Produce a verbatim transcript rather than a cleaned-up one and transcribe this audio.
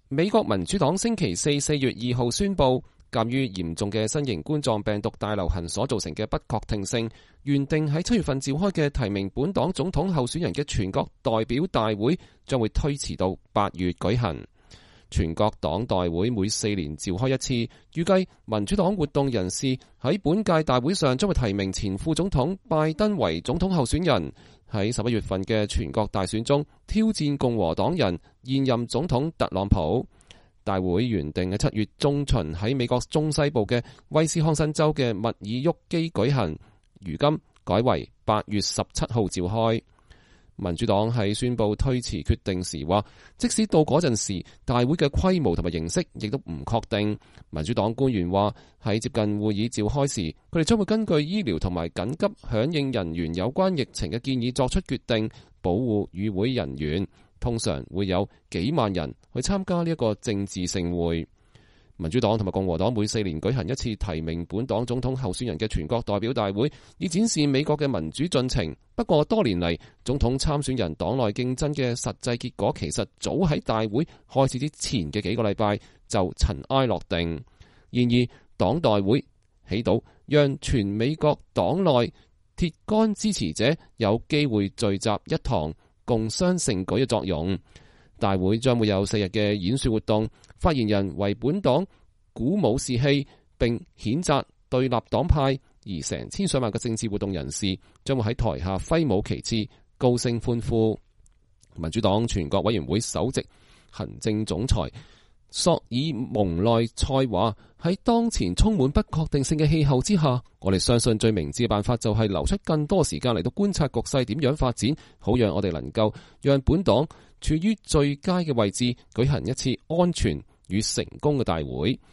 美國民主黨星期四四月二號宣布，鑒於嚴重嘅新型冠狀病毒大流行所造成嘅不確定性，原定喺七月份召開嘅提名本黨總統候選人嘅全國代表大會將會推遲到八月舉行。全國黨代會每四年召開一次，預計民主黨活動人士喺本屆大會上將會提名前副總統拜登為總統候選人，喺十一月份嘅全國大選中挑戰共和黨人現任總統特朗普。大會原定喺七月中旬喺美國中西部嘅威斯康辛州嘅密爾沃基舉行，如今改為八月十七號召開。民主黨喺宣布推遲決定時話，即使到嗰陣時，大會嘅規模同埋形式亦都唔確定。民主黨官員話，喺接近會議召開時，佢哋將會根據醫療同埋緊急響應人員有關疫情嘅建議作出決定，保護與會人員。通常會有幾萬人去參加呢一個政治盛會。民主黨同埋共和黨每四年舉行一次提名本黨總統候選人嘅全國代表大會，以展示美國嘅民主進程。不過多年嚟，總統參選人黨內競爭嘅實際結果，其實早喺大會開始之前嘅幾個禮拜就塵埃落定。然而，黨代會起到讓全美國黨內鐵桿支持者有機會聚集一堂，共襄盛舉嘅作用。大會將會有四日嘅演說活動，發言人為本黨鼓舞士氣，並譴責對立黨派，而成千上萬嘅政治活動人士將會喺台下揮舞旗幟，高聲歡呼。民主黨全國委員會首席行政總裁索爾蒙內塞話，喺當前充滿不確定性嘅氣候之下，我哋相信最明智嘅辦法就係留出更多時間嚟到觀察局勢點樣發展，好讓我哋能夠讓本黨處於最佳嘅位置，舉行一次安全與成功嘅大會。